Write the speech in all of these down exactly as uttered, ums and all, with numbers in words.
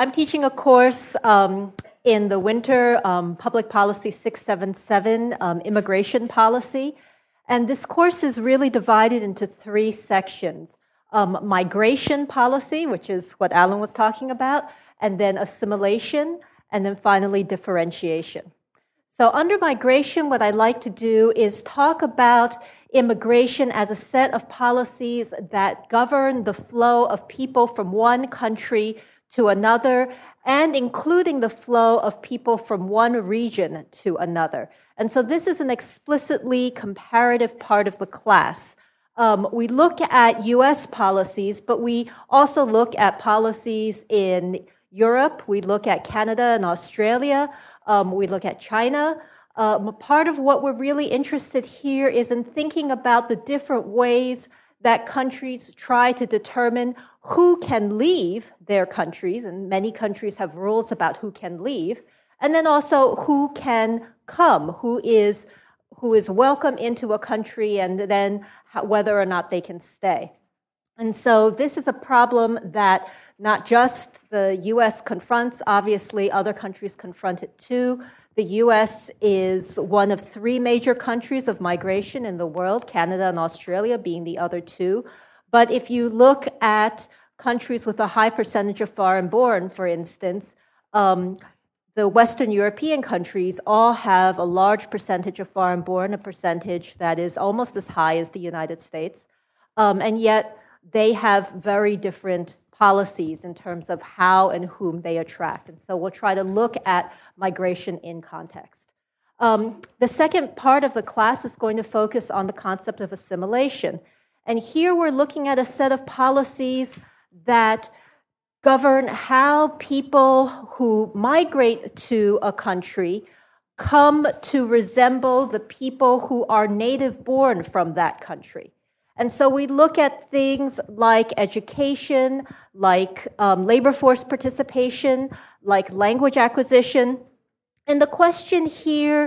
I'm teaching a course um, in the winter, um, Public Policy six seventy-seven, um, Immigration Policy. And this course is really divided into three sections. Um, migration policy, which is what Alan was talking about, and then assimilation, and then finally differentiation. So under migration, what I'd like to do is talk about immigration as a set of policies that govern the flow of people from one country to another, and including the flow of people from one region to another. And so this is an explicitly comparative part of the class. Um, we look at U S policies, but we also look at policies in Europe. We look at Canada and Australia. Um, we look at China. Um, part of what we're really interested here is in thinking about the different ways that countries try to determine who can leave their countries, and many countries have rules about who can leave, and then also who can come, who is, who is welcome into a country, and then how, whether or not they can stay. And so this is a problem that not just the U S confronts, obviously other countries confront it too. The U S is one of three major countries of migration in the world, Canada and Australia being the other two. But if you look at countries with a high percentage of foreign-born, for instance, um, the Western European countries all have a large percentage of foreign-born, a percentage that is almost as high as the United States, um, and yet they have very different policies in terms of how and whom they attract. And so we'll try to look at migration in context. Um, the second part of the class is going to focus on the concept of assimilation. And here we're looking at a set of policies that govern how people who migrate to a country come to resemble the people who are native-born from that country. And so we look at things like education, like um, labor force participation, like language acquisition. And the question here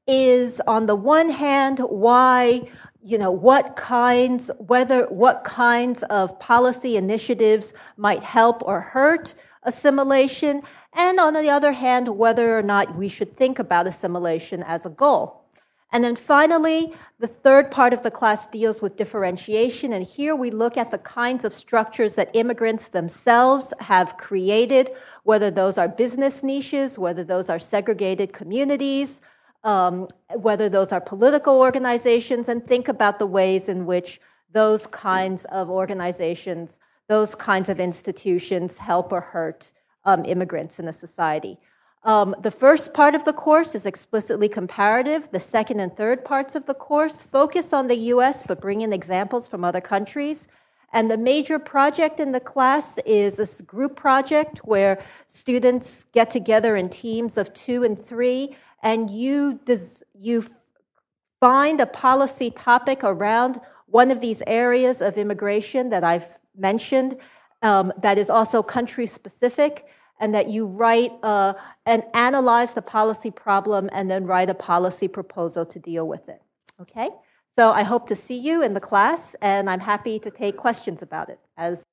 is, on the one hand, why, you know, what kinds, whether, what kinds of policy initiatives might help or hurt assimilation, and on the other hand, whether or not we should think about assimilation as a goal. And then finally, the third part of the class deals with differentiation, and here we look at the kinds of structures that immigrants themselves have created, whether those are business niches, whether those are segregated communities, um, whether those are political organizations, and think about the ways in which those kinds of organizations, those kinds of institutions help or hurt um, immigrants in a society. Um, the first part of the course is explicitly comparative. The second and third parts of the course focus on the U S, but bring in examples from other countries. And the major project in the class is this group project where students get together in teams of two and three, and you, you find a policy topic around one of these areas of immigration that I've mentioned um, that is also country-specific, and that you write uh, and analyze the policy problem and then write a policy proposal to deal with it. Okay? So I hope to see you in the class, and I'm happy to take questions about it as